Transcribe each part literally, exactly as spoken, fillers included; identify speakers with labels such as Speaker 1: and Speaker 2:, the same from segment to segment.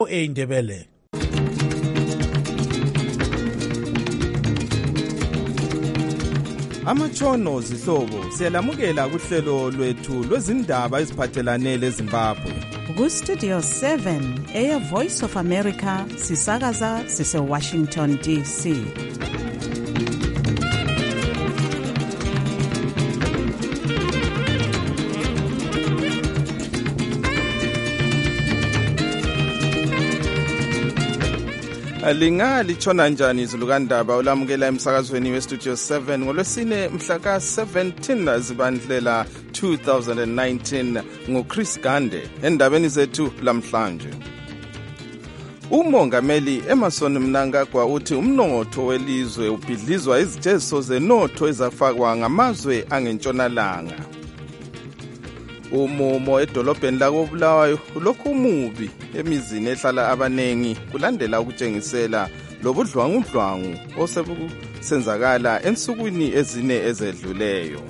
Speaker 1: eindebele.
Speaker 2: Amatshono zihlobo siyalamukela kuhlelo lwethu lwezindaba eziphathelane leZimbabwe.
Speaker 3: Ku Studio seven eya Voice of America sisakaza sise Washington D C.
Speaker 2: Linga litshona njani izulukandaba olamukela emsakazweni weStudio seven ngolwesine mhla ka seventeen Zibandlela two thousand nineteen nguChris Gande endabeni zethu lamhlanje. Umongameli Emmerson Mnangagwa uthi umnotho welizwe ubhidlizwa izjeziso zenotho ezafakwa ngamazwe angentshonalanga. Umumo edolobheni lakoBulawayo ulokhu umubi emizini ehlala abanengi kulandela ukutshengisela lobudlwangudlwangu osebusenzakala ensukwini ezine ezedluleyo.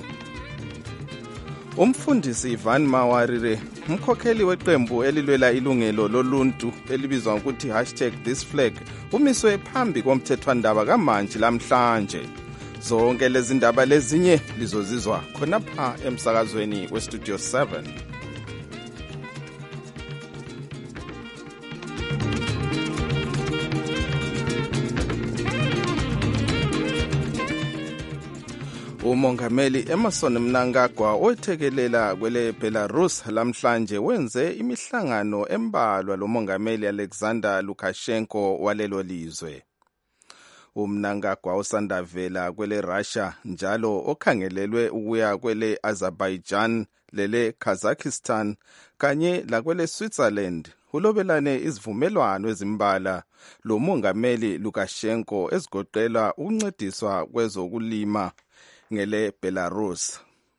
Speaker 2: Umfundisi Ivan Mawarire, umkhokheli weqembu elilwela ilungelo loluntu elibizwa ngokuthi hashtag this flag, umiswe phambi komthethwandaba kamanje lamhlanje. Zonke lezi ndaba lezinye lizozizwa khonapha emsakazweni weStudio seven. Umongameli Emmerson Mnangagwa othekelela kwele Belarus lamhlanje wenze imihlangano embalwa lomongameli Alexander Lukashenko walelo lizwe. Umnangagwa usandavela kwele Russia njalo okhangelelwe ukuya kwele Azerbaijan, lele Kazakhstan kanye lakwele Switzerland ulobelane izivumelwano ezimbala lo mongameli Lukashenko ezigoqela ukuncediswa kwezokulima ngele Belarus.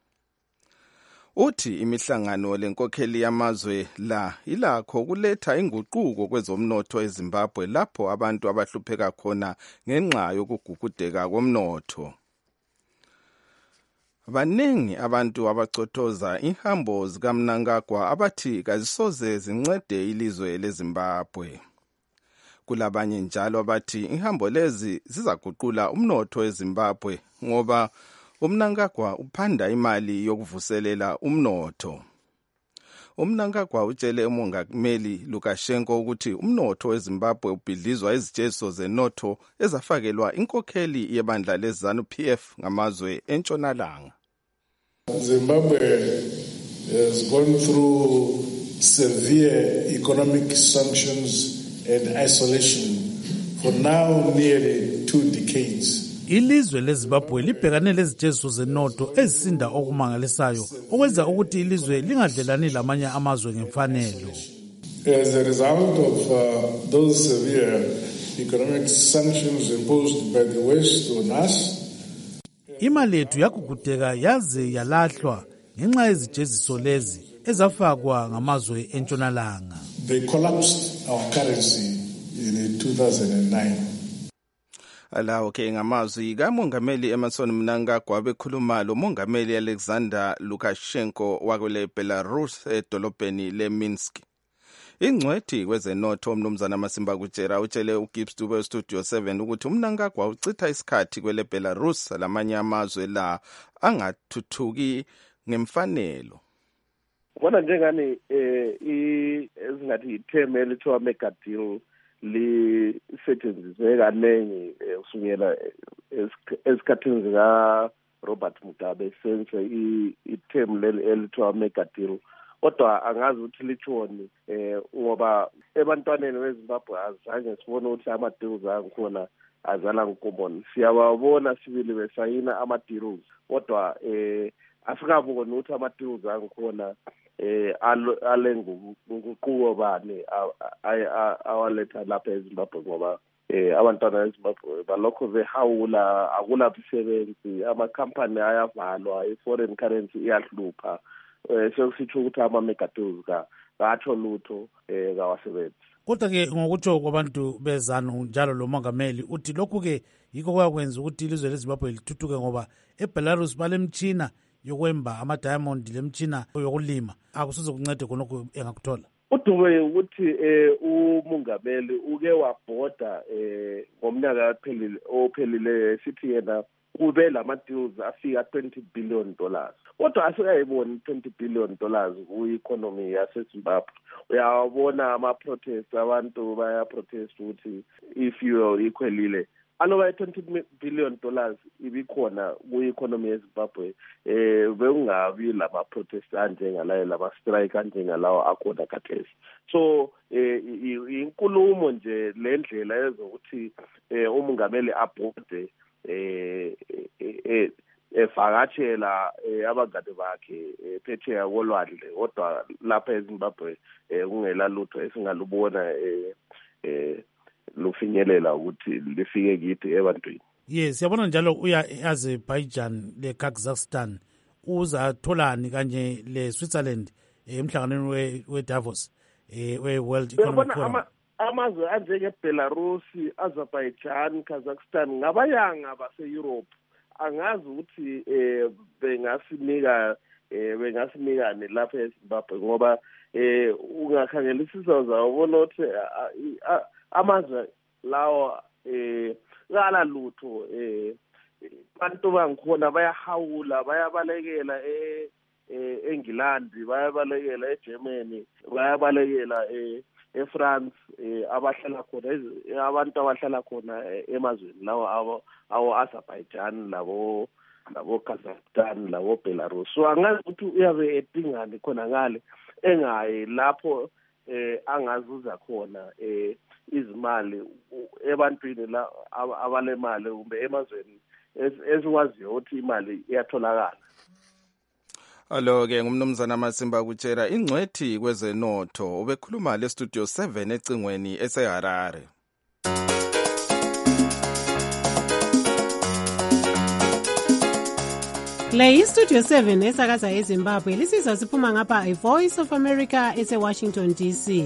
Speaker 2: Uthi imihlangano lenkokheli yamazwe la ilakho kuletha inguquko kwezomnotho eZimbabwe lapho abantu abahlupheka khona ngenxa yokugugudeka komnotho. Baningi abantu abacothoza ihambo zikaMnangagwa abathi kazisoze zincede ilizwe leZimbabwe. Kulabanye njalo abathi ihambo lezi zizaguqula umnotho eZimbabwe ngoba uMnangagwa uphanda imali yokuvuselela umnotho. uMnangagwa utshele umongameli Lukashenko ukuthi umnotho weZimbabwe ubhidlizwa izjeziso zenotho ezafakelwa inkokheli yebandla leZANU P F ngamazwe entshonalanga.
Speaker 4: Zimbabwe has gone through severe economic sanctions and isolation for now nearly two decades.
Speaker 1: Ilizwe leZimbabwe libhekane lezijeziso zenotho ezisinda okumangalisayo okwenza ukuthi ilizwe lingadlelani lamanye amazwe ngemfanelo.
Speaker 4: As a result of uh, those severe economic sanctions imposed by the West on us,
Speaker 1: imali yethu yagugudeka yaze yalahlwa ngenxa yezijeziso lezi ezafakwa ngamazwe entshonalanga.
Speaker 4: They collapsed our currency in two thousand nine.
Speaker 2: Alawo ke ngamazwi kamongameli Emmerson Mnangagwa bekhuluma lo mongameli Alexander Lukashenko wakwele Belarus edolobheni leMinsk. Ingcwethi kwezenotho umnumzana Masimba Kutshera utshele uGibbs Dube Studio seven ukuthi uMnangagwa ucitha isikhathi kwele Belarus lamanye amazwe la angathuthuki ngemfanelo.
Speaker 5: Kona njengani eh ezingathi itheme elithiwa mega deal lisetshenziswe kaningi kusukela esikhathini zika Robert Mugabe senze itheme leli elithiwa mega deal. Kodwa angazi ukuthi litshoni eh ngoba ebantwaneni beZimbabwe azange sibone ukuthi ama deals angikhona azala nkomboni. Siyababona sibili besayina ama deals kodwa eh asikaboni ukuthi ama deals angikhona eh alengu nguquko bani awaletha lapha eZimbabwe ngoba eh abantwana beZimbabwe balokho behawula akulabisebenzi ama company ayavalwa i-foreign currency iyahlupha eh sokusitsho ukuthi ama mega deals ka batho lutho eh kawasebenzi.
Speaker 1: Kodwa ke ngokutsho kwabantu beZANU njalo lo mongameli uthi lokhu ke yikho kwakwenza ukuthi ilizwe leZimbabwe lithuthuke ngoba eBelarus balemtshina yokwemba ama diamond lemtshina yokulima akusize kuncede khonokho engakuthola.
Speaker 5: uDube ukuthi eh umongameli uke wabhoda eh ngomnyaka ophelile ophelile sithi yena kube lama deals afika twenty billion dollars. Kodwa asiyayibona twenty billion dollars ku-economy yaseZimbabwe. Uyabona ama-protest, abantu baya-protest ukuthi if you are equalile. Anoba twenty billion dollars ibikhona ku-economy yeZimbabwe, eh bekungabi lama-protest anjengalayo, lama-strike anjengalawo akhona khathesi. So eh inkulumo nje le ndlela ezokuthi eh umongameli abhode eh eh evakatshela abangane bakhe phetsheya kolwandle, kodwa lapha eZimbabwe kungela lutho esingalubona eh lufinyelela ukuthi lifike kithi ebantwini.
Speaker 1: Yes, siyabona njalo uya eAzerbaijan le Kazakhstan uzatholani kanye le Switzerland emhlanganweni we Davos eh we World Economic Forum.
Speaker 5: Amazwe anjenge Belarus, Azerbaijan, Kazakhstan ngabayanga base Europe. Angazi ukuthi eh bengasinika eh bengasinikane lapha eZimbabwe ngoba eh ungakhangelisisa zawubona ukuthi amazwe lawo eh ngala lutho eh abantu bangikhona bayahawula, bayabalekela eh eNgilandi, bayabalekela eGermany, bayabalekela eh eFrance, eh abahlala khona abantu abahlala khona emazweni lawo abo awo Azerbaijan labo labo Kazakhstan labo Belarus. So angazi ukuthi uyabe edingani khona ngale engayi lapho eh angazuza khona eh izimali ebantwini la abalemali kumbe emazweni eziwaziyo ukuthi imali iyatholakala.
Speaker 2: Alo ke ngumnumzana Masimba kutshela ingcwethi kwezenotho ubekhuluma le studio seven ecingweni eseHarare.
Speaker 6: Le iStudio seven esakaza eZimbabwe lisizwa siphuma ngapha iVoice of America eseWashington D C.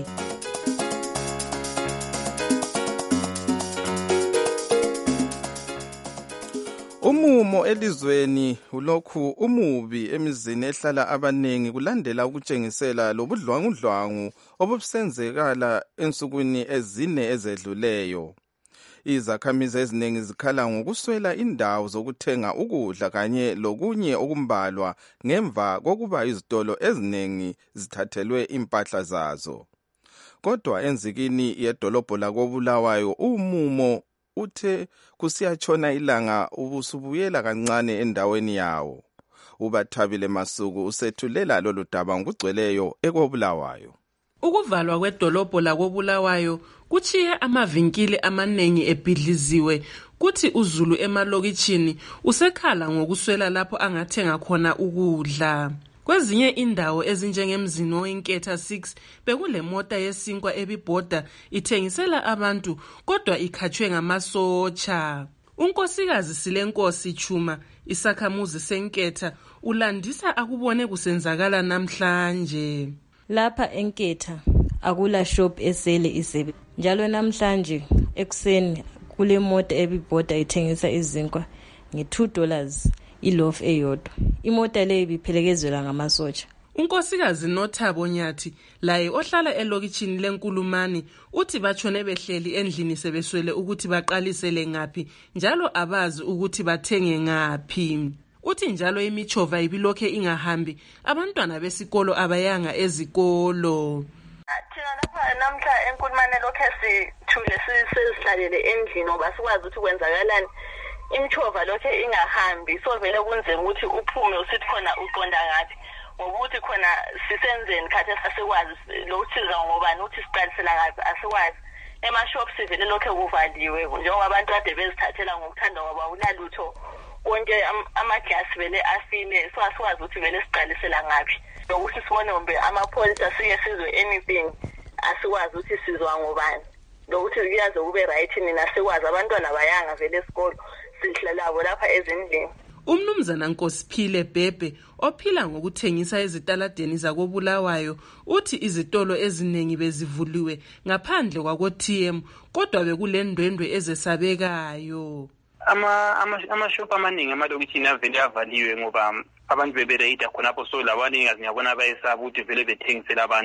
Speaker 2: Umumo elizweni ulokhu umubi emizini ehlala abanengi kulandela ukutshengisela lobudlwangudlwangu obusenzekala ensukwini ezine ezedluleyo. Izakhamizi eziningi zikhala ngokuswela indawo zokuthenga ukudla kanye lokunye okumbalwa ngemva kokuba izitolo eziningi zithathelwe impahla zazo. Kodwa enzikini yedolobho lakoBulawayo umumo uthe kusiyatshona ilanga ubusubuyela kancane endaweni yawo. uBathabile Masuku usethulela lolu daba ngokugcweleyo ekoBulawayo.
Speaker 7: Ukuvalwa kwedolobho lakoBulawayo kuchiye amavinkili amanengi ebhidliziwe, kuthi uZulu emalokitshini usekhala ngokuswela lapho angathenga khona ukudla. Kwezinye indawo ezinjengemzini oyinketha six bekule mota yesinkwa ebibhoda ithengisela abantu kodwa ikhatshwe ngamasotsha. Unkosikazi Silenkosi Chuma isakhamuzi senketha ulandisa akubone kusenzakala namhlanje.
Speaker 8: Lapha enketha akula shop esele isebe. Njalo namhlanje ekuseni kule mota ebibhoda ithengisa izinkwa nge two dollars iloaf eyodwa. Imota le ibiphelekezelwa ngamasotsha.
Speaker 7: Unkosikazi Nothabo Nyathi laye ohlala elokitshini leNkulumani uthi batshone behleli endlini sebeswele ukuthi baqalisele ngapi njalo abazi ukuthi bathenge ngapi. Uthi njalo imichova ibilokhe ingahambi, abantwana besikolo abayanga ezikolo.
Speaker 9: Thina lapha namhla eNkulumane lokho sithule sisihlalele endlini ngoba sikwazi ukuthi kwenzakalani. Imichova lokho ingahambi, so vele kunzima ukuthi uphume usithi khona uqonda ngapi. Ngokuthi khona sisenzeni khathi asikwazi lokuthi ngobani ukuthi siqalisela ngapi asikwazi. Ema-shops vele lokho kuvaliwe njengoba abantu kade bezithathela ngokuthanda ngoba unalutho konke amaglasi vele afile, so asikwazi ukuthi vele siqalisela ngapi. Lokuthi sibone ngombe amapholisa siye sizwe anything asikwazi ukuthi sizwa ngobani. Lokuthi kuyaze kube right nina sikwazi abantwana bayanga vele esikolo sihlalabo lapha ezindlini.
Speaker 7: Umnumzana Nkosiphile Bhebhe ophila ngokuthengisa ezitaladeni zakoBulawayo uthi izitolo eziningi bezivuliwe ngaphandle kwako-T M kodwa bekulendwendwe ezesabekayo.
Speaker 10: ama ama shop amaningi amalokitshini avele avaliwe ngoba abantu bebereyida khonapho, so labaningi ngiyabona bayesaba ukuthi vele bethengisela abantu.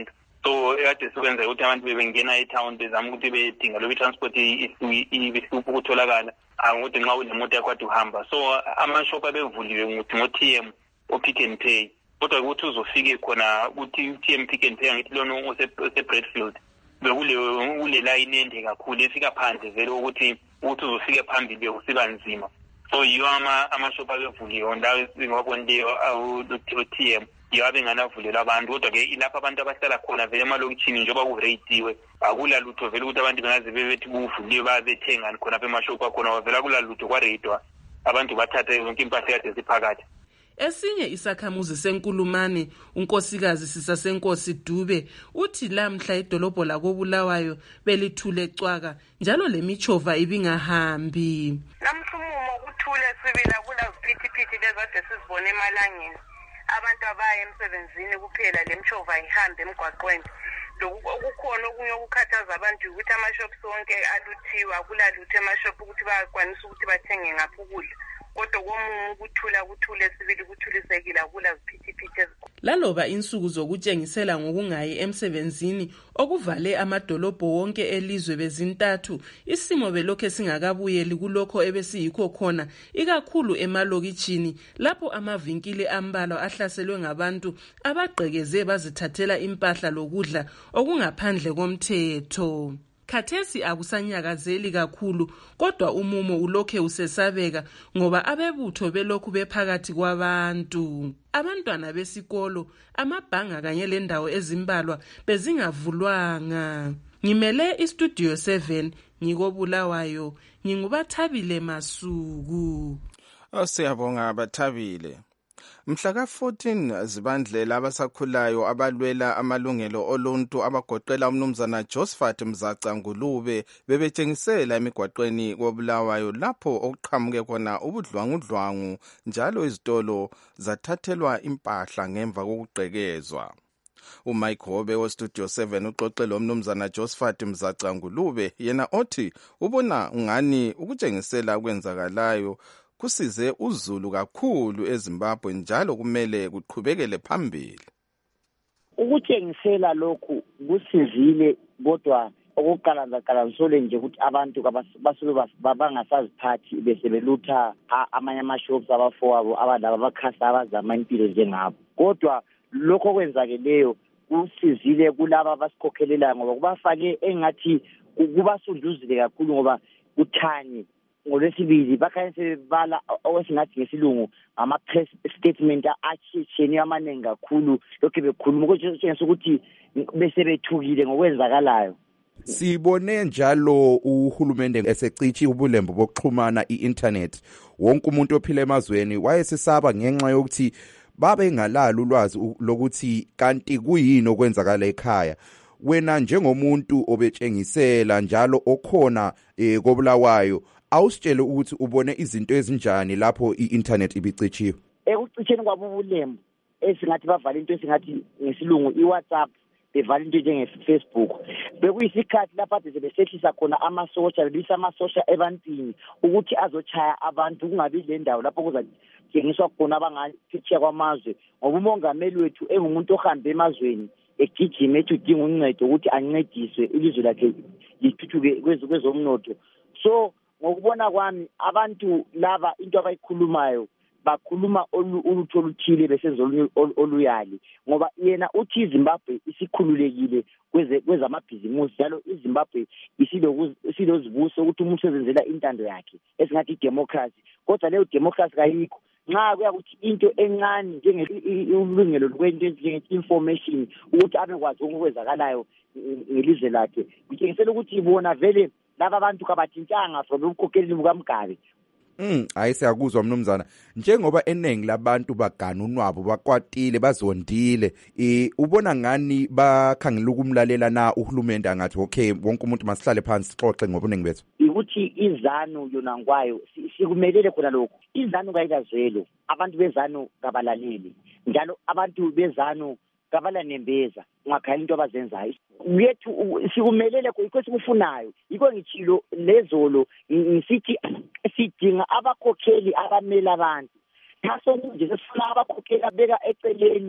Speaker 10: so ekade sikwenza ukuthi abantu bebengena e-town bezama ukuthi bedinga lobe transport ibehlupha ukutholakala ukuthi nxa unemoto yakho kade uhamba so amashop abevuliwe nguthi ngo-T M o-Pick n Pay kodwa ukuthi uzofike khona ukuthi u-T M Pick n Pay angithi lona ose-Bradfield bekule ule line ende kakhulu efika phandle vele ukuthi ukuthi uzofike phambili usiba nzima so yiyo amashop abevuliwe ndawo esingabonile u-T M yabe nganavulela abantu kodwa ke ilapha abantu abahlala khona vele emalokishini njengoba kuratiwe akula lutho vele ukuthi abantu bengaze bebethi buvuliwe babethenga khona apha emashop akhona wavela kula lutho kwaratwa abantu bathatha yonke impahla kade siphakathi.
Speaker 7: Esinye isakhamuzi senkulumane unkosikazi Sisasenkosi Dube uthi lamhla idolobho lakobulawayo belithule cwaka njalo lemichova ibingahambi.
Speaker 9: Namhlumumo kuthule sibila kula ziphithiphithi lezade sizibone emalangeni. Abantu abaya emsebenzini kuphela lemchova ihambe emgwaqweni. Okukhona okunye ukukhathaza abantu ukuthi amashops sonke aluthiwa kulaluthe amashop ukuthi bayakwanisa ukuthi bathenge ngapha ukudla. Kodwa komumu ukuthula kuthule sibili kuthulisekile akula ziphithiphithi.
Speaker 7: Laloba insuku zokutshengisela ngokungayi emsebenzini okuvale amadolobho wonke elizwe bezintathu isimo belokhe singakabuyeli kulokho ebesiyikho khona ikakhulu emalokitshini lapho amavinkili ambalo ahlaselwe ngabantu abagqekeze bazithathela impahla lokudla okungaphandle komthetho. Khathesi akusanyakazeli kakhulu kodwa umumo ulokhe usesabeka ngoba abebutho belokhu bephakathi kwabantu. Abantwana besikolo amabhanga kanye lendawo ezimbalwa bezingavulwanga. Ngimele istudio seven ngikobulawayo ngingubathabile Masuku.
Speaker 2: Siyabonga abathabile. Mhla ka fourteen Zibandlela abasakhulayo abalwela amalungelo oluntu abagoqela umnumzana Josephat Mzaca Ngulube bebetshengisela emigwaqweni kobulawayo lapho okuqhamuke khona ubudlwangudlwangu njalo izitolo zathathelwa impahla ngemva kokugqekezwa. uMike Hobe westudio seven uxoxele umnumzana Josephat Mzaca Ngulube yena othi ubona ngani ukutshengisela kwenzakalayo kusize uZulu kakhulu eZimbabwe njalo kumele kuqhubekele phambili.
Speaker 11: Ukutshengisela lokhu kusizile kodwa okuqala ngaqala nsole nje ukuthi abantu basuke bangasaziphathi bese belutha amanye amashops abafowabo abadala abakhasa abazama impilo njengabo. Kodwa lokho kwenzakeleyo kusizile kulabo abasikhokhelela ngoba kubafake engathi kubasunduzile kakhulu ngoba kuthanye ngolwesibili bakhanise bala owesingathi ngesilungu ama press statement achitsheni amaningi kakhulu lokho bekhuluma ukuthi ukuthi bese bethukile ngokwenzakalayo.
Speaker 12: Sibone njalo uhulumende esecithi ubulembu bokuxhumana i-internet wonke umuntu ophila emazweni wayesesaba ngenxa yokuthi babe ngalala ulwazi lokuthi kanti kuyini okwenzakala ekhaya. Wena njengomuntu obetshengisela njalo okhona eh, kobulawayo awusitshele ukuthi ubone izinto ezinjani lapho i-internet ibicichiwe.
Speaker 11: Ekucitsheni kwabo ubulembu esingathi bavala into esingathi ngesilungu i-WhatsApp bevala into njenge-Facebook bekuyisikhathi lapha ade besehlisa khona amasosha bebisa amasosha ebantwini ukuthi azochaya abantu kungabi le ndawo lapho kuzathengiswa khona abangaphitshiya kwamazwe ngoba umongameli wethu engumuntu ohambe emazweni egijima ethi udinga uncedo ukuthi ancediswe ilizwe lakhe lithuthuke kwezomnotho. So ngokubona kwami abantu laba into abayikhulumayo bakhuluma ulutho oluthile besenza oluyali ngoba yena uthi iZimbabwe isikhululekile kweze kwezamabhizimusi njalo iZimbabwe isilozibuso ukuthi umuntu ezenzela intando yakhe esingathi democracy kodwa leyo democracy kayikho nxa kuya ukuthi into encane njengelungelo lokwento njenge-information ukuthi abekwazi okwenzakalayo ngelizwe lakhe kutshengisela ukuthi ibona vele laba abantu kabathintanga from ukukhokheli bukaMgabe.
Speaker 12: Mm hayi siyakuzwa mnumzana njengoba enengi labantu bagana unwabo bakwatile bazondile eh ubona ngani bakhangela ukumlalela na uhulumende angathi okay wonke umuntu masihlale phansi sixoxe ngobunengi bethu
Speaker 11: ukuthi izanu yona ngwayo sikumelele khona lokho izanu kayikazwelo abantu bezanu kabalaleli njalo abantu bezanu kabala nembeza ngakhala into abazenzayo yethu sikumelele ikho sikufunayo yiko ngithilo lezolo ngisithi sidinga abakhokheli abamela abantu naso nje sifuna abakhokheli abeka eceleni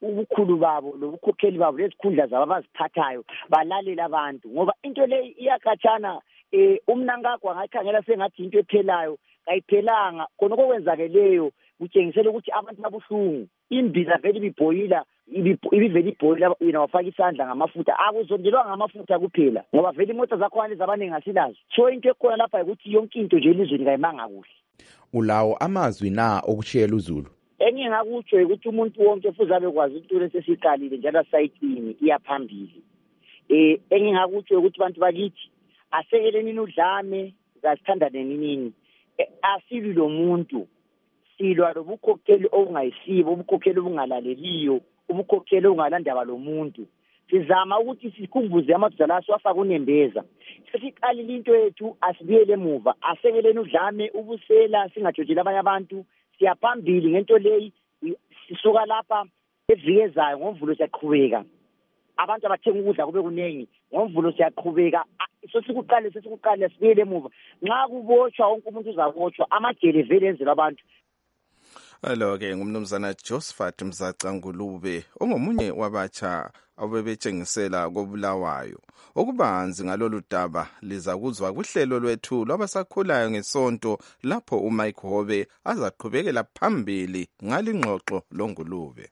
Speaker 11: ubukhulu babo lobukhokheli babo lezikhundla zabo abaziphathayo balalela abantu ngoba into le iyakhatshana eh uMnangagwa ngayikhangela sengathi into ephelayo kayiphelanga khona okwenzakeleyo kutshengisela ukuthi abantu babuhlungu imbiza vele ibibhoyila ibivele ibhoyila yena wafaka isandla ngamafutha akuzondelwa ngamafutha kuphela ngoba vele imoto zakho lezi abaningi asilazo so into ekhona lapha ukuthi yonke into nje elizweni kayimanga kuhle.
Speaker 12: Ulawo amazwi na okushiyela uZulu
Speaker 11: engingakutsho ukuthi umuntu wonke futhi abe kwazi into lesesiqalile njalo asayithini iyaphambili. Eh engingakutsho ukuthi abantu bakithi asekeleni udlame zasithandaneni nini asili lo muntu silwa lobukhokheli obungayisibo ubukhokheli obungalaleliyo ubukhokheli obungalandaba lo muntu sizama ukuthi sikhumbuze amadodana aswafaka unembeza sesiqalile into yethu asibiyele emuva asekeleni udlame ubusela singajojela abanye abantu siyaphambili ngento leyi sisuka lapha eviyezayo ngomvulo siyaqhubeka abantu abathenga ukudla kube kuningi ngomvulo siyaqhubeka so sikuqale sesikuqale sibiyele emuva nxa kuboshwa wonke umuntu uzaboshwa amajele vele enzelwa abantu.
Speaker 2: Alo ke ngumnumzana Josephat Mzacangulube ongomunye wabatsha abebetshengisela kobulawayo okubanzi ngalolu daba liza kuzwa kuhlelo lwethu lwabasakhulayo ngesonto lapho uMike Hobe azaqhubekela phambili ngalingxoxo loNgulube.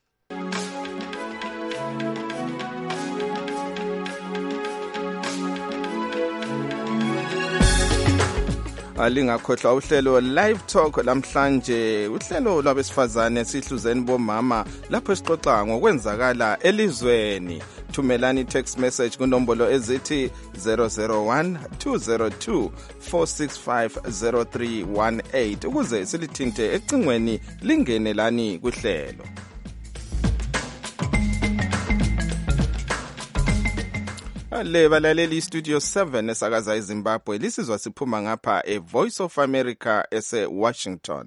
Speaker 2: Alingakhohlwa uhlelo Live Talk lamhlanje uhlelo lwabesifazane sihluzeni bomama lapho sixoxa ngokwenzakala elizweni. Thumelani text message kunombolo ezithi zero zero one two zero two four six five zero three one eight ukuze silithinte ecingweni lingenelani kuhlelo. Le balaleli studio seven esakaza eZimbabwe lisizwa siphuma ngapha e Voice of America ese Washington.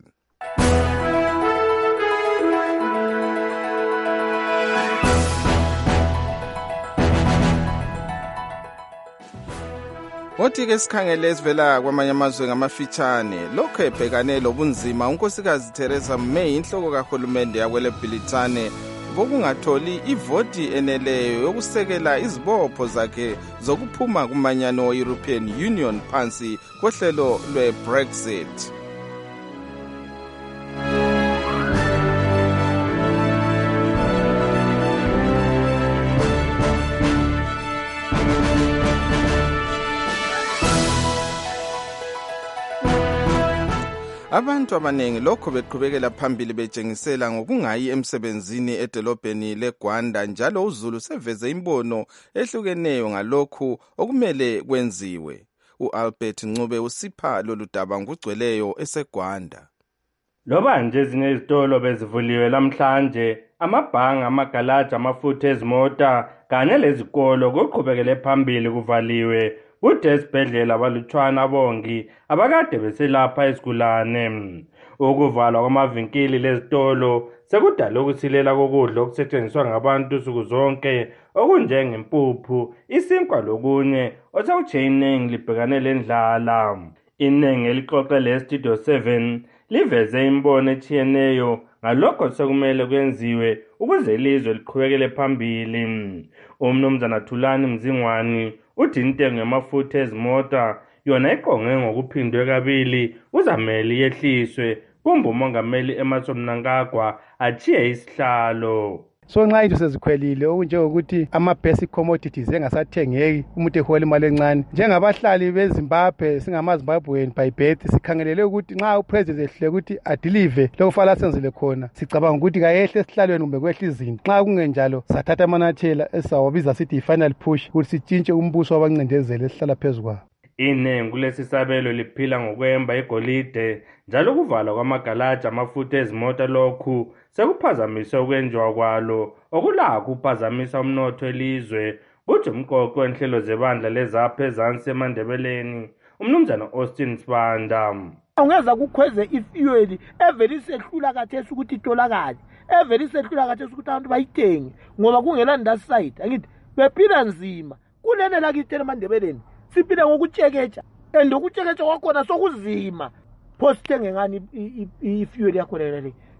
Speaker 2: Othi ke sikhangele esivela kwamanye amazwe ngamafitshane lokho ebhekane lobunzima unkosikazi Theresa May inhloko kahulumende yakwele Britane bokungatholi ivoti eneleyo yokusekela izibopho zakhe zokuphuma kumanyano European Union phansi kohlelo lwe-Brexit. Abantu abanengi lokho beqhubekela phambili betshengisela ngokungayi emsebenzini edolobheni leGwanda njalo uZulu seveze imbono ehlukeneyo ngalokhu okumele kwenziwe. uAlbert Ncube usipha lolu daba ngugcweleyo eseGwanda.
Speaker 13: Loba nje ezinye izitolo bezivuliwe lamhlanje amabhanga amagalaji amafutha ezimota kanye lezikolo koqhubekele phambili kuvaliwe. Kuthe esibhedlela balutshwana bongi abakade beselapha isigulane. Ukuvalwa kwamavinkili lezitolo sekudala ukusilela kokudla okusetshenziswa ngabantu suku zonke okunjengempuphu, isinkwa lokunye osekutshenenge libhekane lendlala. Inengi elixoxe le-Studio seven liveze imbono etshiyeneyo ngalokho sekumele kwenziwe ukuze ilizwe liqhubekele phambili. Umnumzana Thulani Mzingwani uthi intengo yamafutha ezimota yona iqonge ngokuphindwe kabili uzamele yehliswe kumbe umongameli Emmerson Mnangagwa achiye isihlalo.
Speaker 14: So nxa into sezikhwelile okunjengokuthi ama-basic commodities engasathengeki umuntu ehola imali encane njengabahlali beZimbabwe singamaZimbabwean by birth sikhangelele ukuthi nxa upresident ehlule ukuthi adilive lokufala senzile khona sicabanga ukuthi kayehle esihlalweni kumbe kwehla izinto nxa kungenjalo sathatha amanyathelo esawabiza sithi yi-final push ukuthi sitshintshe umbuso wabancindezeli esihlala phezu kwawo.
Speaker 13: Inengi kulesi sabelo liphila ngokwemba igolide njalo kuvalwa kwamagalaji amafutha ezimota lokhu sekuphazamise ukwenziwa kwalo okulakho ukuphazamisa umnotho elizwe. Kuthi umqoqo wenhlelo zebandla lezapha ezansi eMandebeleni umnumzana Austin Sibanda.
Speaker 15: Ungeza kukhweze ifuel evele isehlula kathesi ukuthi itholakale evele isehlula kathesi ukuthi abantu bayithenge ngoba kungela ndaside angithi bephila nzima kulene lakithi eMandebeleni siphile ngokutsheketsha and ukutsheketsha kwakhona sokuzima pho sithenge ngani ifuel yakho le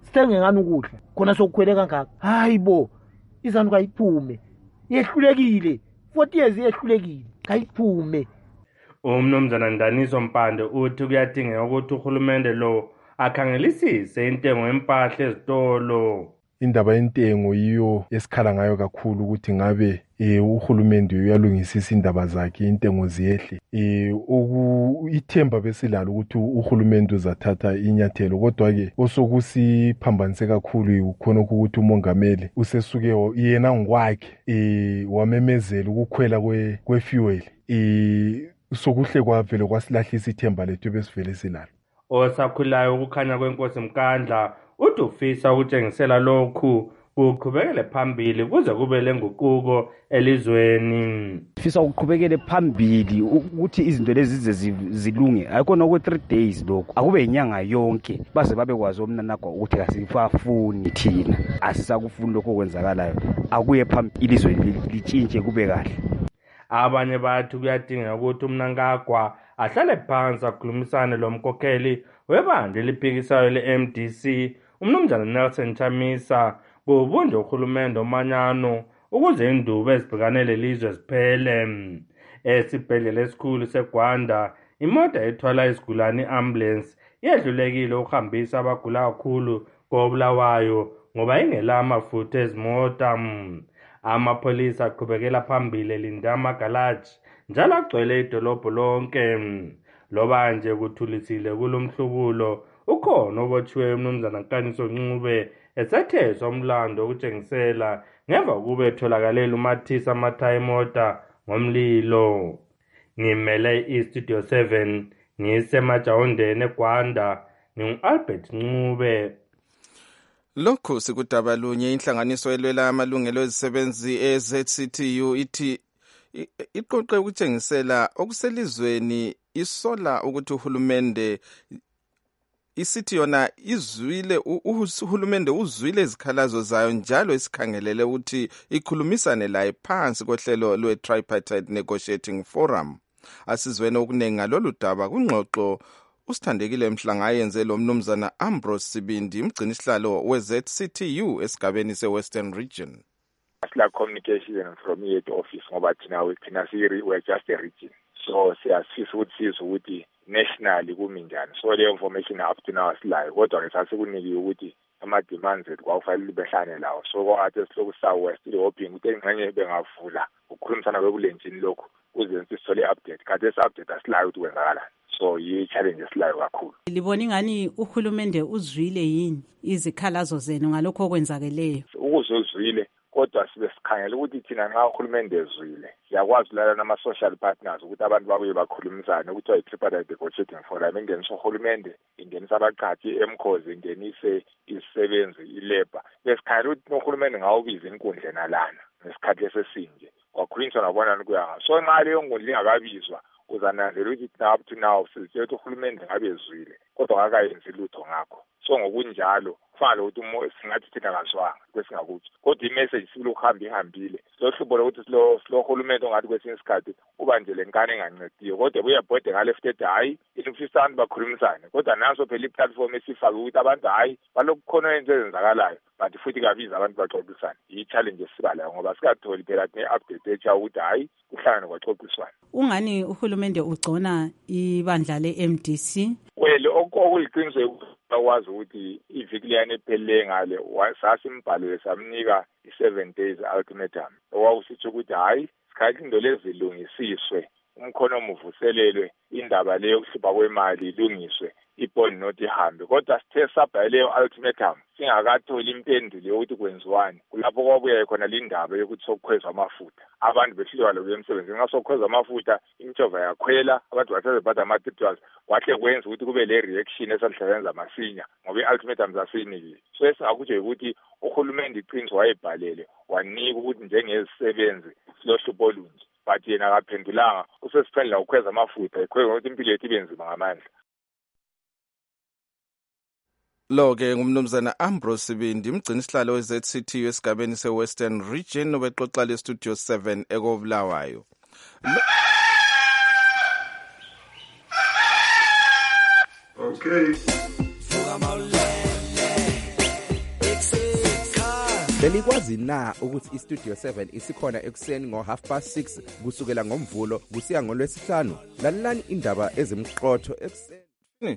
Speaker 15: sithenge ngani ukudla khona sokukhwele kangaka hayi bo izanu kayiphume yehlulekile forty years yehlulekile kayiphume.
Speaker 13: Umnumzana Ndaniso Mpande uthi kuyadingeka ukuthi uhulumende lo akhangelisise intengo yempahla ezitolo.
Speaker 16: Indaba yentengo yiyo esikhala ngayo kakhulu ukuthi ngabe eh uhulumende uyalungisisa indaba zakhe intengo ziyehle. Eh oku ithemba besilalo ukuthi uhulumende uzathatha inyathelo kodwa ke osokusiphambanise kakhulu ukhona ukuthi umongameli usesuke yena ngokwakhe eh wamemezela ukukhwela kwe kwefuel. Eh sokuhle kwavele kwasilahlisa ithemba lethu besivele silalo.
Speaker 13: Osakhulayo ukukhanya kwenkosi Mkandla uthi ufisa ukutshengisela lokhu kuqhubekele phambili kuze kube lenguquko elizweni.
Speaker 17: Fisa ukuqhubekele phambili ukuthi izinto lezi zize zilunge ayikona ku three days lokho akube inyanga yonke baze babekwazi omnanagwa ukuthi asifafuni thina asisakufuni lokho kwenzakalayo akuye phambili ilizwe litshintshe kube kahle.
Speaker 13: Abanye bathi kuyadingeka ukuthi umnankagwa ahlale phansi akhulumisane lo mkhokheli webandla eliphikisayo le-M D C umnumzana Nelson Chamisa kubunje uhulumende omanyano ukuze indubo ezibhekane lelizwe ziphele. Esibhedlela esikhulu seGwanda imota ethwala izigulane i-ambulance yedlulekile ukuhambisa abagula kakhulu koBulawayo ngoba ingela amafutha ezimota. Amapolisa aqhubekela phambili linda amagalaji njalo agcwele idolobho lonke. Loba nje kuthulisile kulomhlubulo ukhona obotshiwe umnumzana Nkaniso Ncube esetheswa umlando ukutshengisela ngemva kube etholakalela uMathisa amathaya emota ngomlilo. Ngimele iStudio seven ngisemajawondeni eGwanda ngingu-Albert Ncube.
Speaker 2: Lokhu sikudaba lunye inhlanganiso elwela amalungelo ezisebenzi e-Z C T U ithi iqoqe ukutshengisela okuselizweni isola ukuthi uhulumende isithi yona izwile uhulumende uzwile izikhalazo zayo njalo isikhangelele ukuthi ikhulumisane laye phansi kohlelo lwe-Tripartite Negotiating Forum. Asizwene okuningi ngalolu daba kungxoxo usithandekile Mhlanga ayenze lo mnumzana Ambrose Sibindi umgcini isihlalo we-Z C T U esigabeni se-Western Region.
Speaker 18: Asila communication from here to office ngoba thina thina we are just a region. So siyasifisa ukuthi sizwe ukuthi nationally kumi njani. So le information up to now asilayo kodwa ke sasikunikile ukuthi ama-demands ethu kwakufanele behlane lawo. So kwathi siloku sa-West hoping ukuthi engxenye bengavula ukukhulumisana kwebulenjini lokhu kuze sisole update. Kade esi-update asilayo ukuthi kwenzakalani. So yi-challenge esilayo kakhulu.
Speaker 3: Libona ingani uhulumende uzwile yini izikhalazo zenu ngalokho okwenzakeleyo?
Speaker 18: Ukuzozwile kodwa sibe sikhangela ukuthi thina nxa uhulumende ezwile siyakwazi ukulala nama-social partners ukuthi abantu babuye bakhulumisane ukuthi yi-Tripartite Negotiating Forum ingenisa uhulumende ingenisa abaqhathi i-M-Cos ingenise izisebenzi i-labor. Besikhangela ukuthi uhulumende ngawubiza inkundla enalana ngesikhathi esesinje kwakhulunyiswa nabonani kuya. So nxa leyo nkundla ingakabizwa uzananzela ukuthi up to now sizitshela ukuthi uhulumende ngabe ezwile kodwa akayenzi lutho ngakho. So ngokunjalo kufanele ukuthi singathi thina kazwanga kwesingakuthi kodwa imessage siloku hamba ihambile sohlubo lokuthi silo silo hulumende ongathi kwesinye isikhathi uba nje lenkane engancediyo kodwa buyabhode ngale futhi hayi ilufisa abantu bakhulumisane kodwa naso phela iplatform esifaka ukuthi abantu hayi balokhu khona into ezenzakalayo but futhi kabiza abantu baxoxisane. I-challenge esibalayo ngoba sikatholi phela ne-update echa ukuthi hayi kuhlangane kwaxoxiswana.
Speaker 3: Ungani uhulumende ugcona ibandla le-M D C?
Speaker 18: Well okuliqiniso wazi ukuthi iviki liyane ephelele ngale wasasimbhalele samnika i-seven days ultimatum owawusithi ukuthi hayi sikhathi into lezilungisiswe umkhonomo uvuselelwe indaba leyo kuhlupha kwemali ilungiswe ibond not ihambe kodwa sithe sabhala leyo ultimatum singakatholi impendulo yokuthi kwenziwani kulapho kwabuya khona lindaba yokuthi sokukhwezwa amafutha abantu behlulwa lo emsebenzini nxa sokukhwezwa amafutha imtshova yakhwela abantu basebebhada ama-triptals kwahle kwenza ukuthi kube le reaction esalihlabenza masinya ngoba i-ultimatum zasiyinikile. So esingakutsho ukuthi uhulumende iqiniso wayebhalele wanika ukuthi njengezisebenzi silohlupho olunje but yena akaphendulanga usesiphendula ukukhweza amafutha ekhweza ukuthi impilo yethu ibe nzima ngamandla.
Speaker 2: Lo-ke ngumnumzana Ambrose Sibindi umgcini isihlalo we-Z C T U esigabeni se-Western Region obexoxa le-Studio seven ekobulawayo.
Speaker 19: Okay.
Speaker 12: belikwazi na ukuthi iStudio seven isikhona ekuseni ngo half past six kusukela ngomvulo kusiya ngolwesihlanu? Lalelani indaba ezimqotho ekuseni.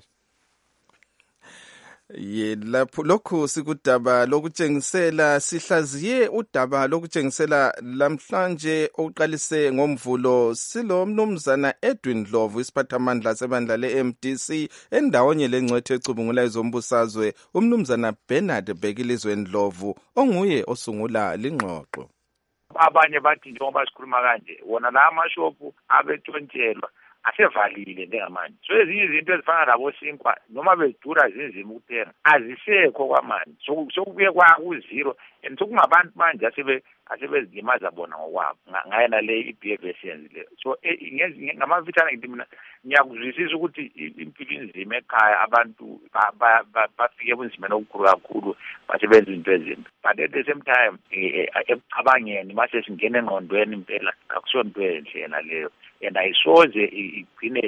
Speaker 2: Ye lapho lokho sikudaba lokutshengisela sihlaziye udaba lokutshengisela lamhlanje oqalise ngomvulo silo mnumzana Edwin Ndlovu isiphathamandla sebandla le-M D C endawonye lengcwethe ecubungula izombusazwe umnumzana Bernard Bhekilizwe Ndlovu onguye osungula lingxoxo.
Speaker 18: Abanye bathi njengoba sikhuluma kanje wona la amashopu abetshontshelwa asevalile njengamanje. So ezinye izinto ezifana labo sinkwa noma bedura zinzima ukuthenga azisekho kwamanje. So sokubuye kwa ku zero and sokungabantu manje asebe asebezimaza bona ngokwabo ngayena le i-behavior siyenzile. So ngamavitana ngithi mina ngiyakuzwisisa ukuthi impilo inzima ekhaya abantu bafike ebunzimeni obukhulu kakhulu basebenza into ezimbi. But at the same time ekucabangeni mase singena engqondweni impela akusonto enhle yena leyo. And ayisoze igcine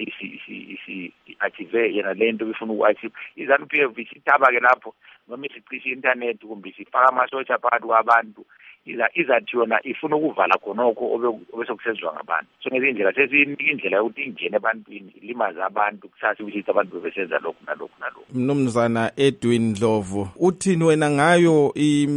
Speaker 18: isi achieve yena lento befuna uku-achieve. Izanu P F isithaba ke lapho noma isicisha i-internet kumbe sifaka amasotsha phakathi kwabantu iza izathi yona ifuna ukuvala khonokho obesokusenzwa ngabantu. So ngezindlela sezinika indlela yokuthi ingene ebantwini ilimaza abantu kusasa ukuthi abantu bebesenza lokhu nalokhu nalokhu.
Speaker 2: Mnumzana Edwin Ndlovu uthini wena ngayo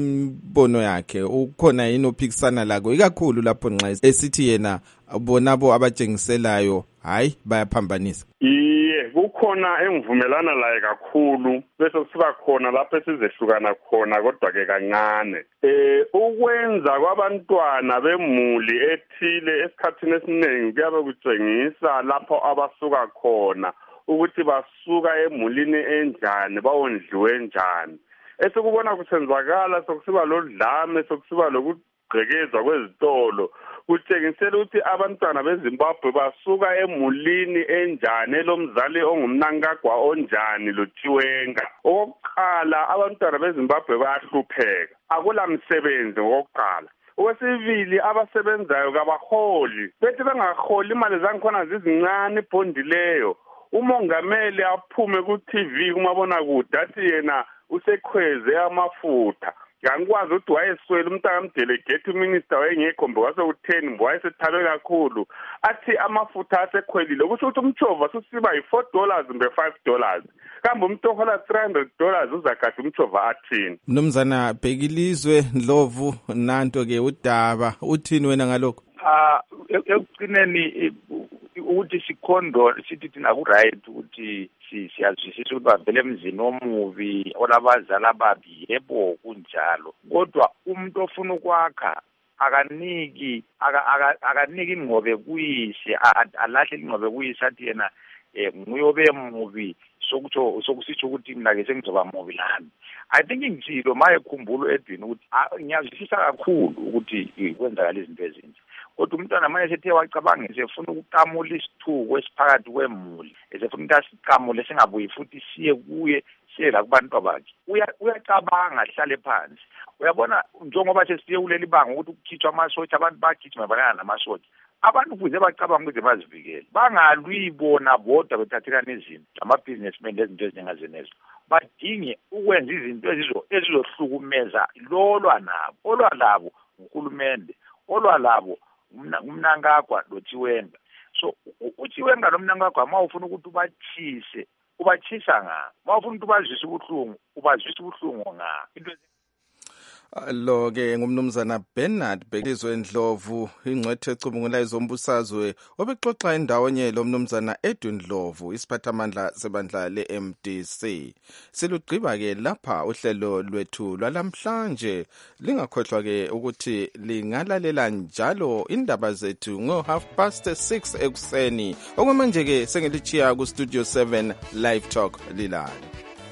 Speaker 2: imbono yakhe? Ukhona yini ophikisana lako ikakhulu lapho nxa esithi yena bonabo abatshengiselayo hayi bayaphambanisa?
Speaker 19: Iye kukhona engivumelana laye kakhulu bese kusiba khona lapho esizehlukana khona kodwa ke kancane. Eh ukwenza kwabantwana bemuli ethile esikhathini esiningi kuyabe kutshengisa lapho abasuka khona ukuthi basuka emulini enjani bawondliwe njani. Esikubona kusenzakala sokusiba lodlame sokusiba lokugqekezwa kwezitolo kutshengisela ukuthi abantwana beZimbabwe basuka emulini enjani elomzali ongumnankagwa onjani loTiwenga. Okokuqala abantwana beZimbabwe bayahlupheka, akula msebenzi wokuqala. Okwesibili abasebenzayo kabaholi, bethi bengaholi imali zangikhona zizincane ibhondileyo. Umongameli aphume ku-T V kumabona kude athi yena usekhweze amafutha. Ngangikwazi ukuthi wayeswela umntakamdelegate uminister wayengekho mbe wasekutheni mbe wayesethabe kakhulu athi amafutha asekhwelile kusho ukuthi umchova susiba yi-four dollars mbe five dollars kambe umuntu ohola three hundred dollars uzagada umchova athini.
Speaker 2: Mnumzana Bhekilizwe Ndlovu nanto ke udaba uthini wena ngalokho?
Speaker 18: Ah ekugcineni ukuthi sikhondo sithi thina ku right ukuthi siyazwisisa ukuthi bavele emzini omubi olabazali ababi yebo kunjalo kodwa umuntu ofuna ukwakha akaniki akaniki ingqobe kuyise alahle ingqobe kuyise athi yena nguyobe mubi sokuthi sokusitsho ukuthi mina ke sengizoba mubi lami. I think ngitsilo maye khumbulo Edwin ukuthi ngiyazwisisa kakhulu ukuthi kwenzakala izinto ezinje kodwa umntwana manje sethe wacabanga esefuna ukuqamula isithuko esiphakathi kwemuli esefuna ukuthi asiqamule singabuyi futhi siye kuye siye la kubantu abakhe uyacabanga ahlale phansi. Uyabona njengoba sesiye kuleli banga ukuthi ukukhitshwa amasotsha abantu bagijima balana namasotsha abantu kuze bacabanga ukuthi bazivikele bangalwi bona bodwa bethathekana izinto ama-businessmen lezinto ezinjengazenezo badinge ukwenza izinto ezizo ezizohlukumeza lolwa nabo olwa labo uNkulunkulu olwa labo umnankagwa loTiwenga. So uTiwenga nomnankagwa uma ufuna ukuthi ubachise ubachisa nga uma ufuna ukuthi ubazwise ubuhlungu ubazwise ubuhlungu nga into
Speaker 2: lo ke ngumnumzana Bernard Bhekilizwe Ndlovu ingcwethe ecubungula izombusazwe obexoxa endawonye lo mnumzana Edwin Ndlovu isiphathamandla sebandla le-M D C. Silugqiba ke lapha uhlelo lwethu lwalamhlanje lingakhohlwa ke ukuthi lingalalela njalo indaba zethu ngo half past six ekuseni okwamanje ke sengilichiya ku Studio seven Live Talk lilali.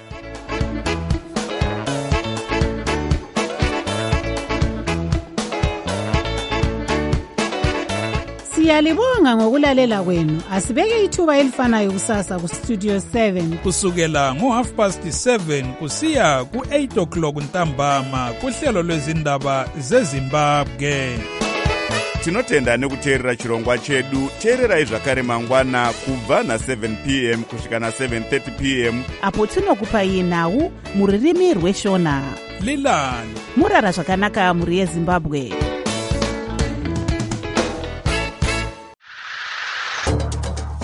Speaker 6: Siyalibonga ngokulalela kwenu. Asibeke ithuba elifanayo kusasa ku Studio seven
Speaker 20: kusukela ngo half past seven kusiya ku eight o'clock ntambama kuhlelo lwezindaba zeZimbabwe.
Speaker 21: Tinotenda nekuteerera chirongwa chedu. Teererai zvakare mangwana kubva na seven p m kusvika na seven thirty p m
Speaker 3: apo tinokupai nhau muririmi rweshona.
Speaker 20: lilale
Speaker 3: murara zvakanaka mhuri yezimbabwe.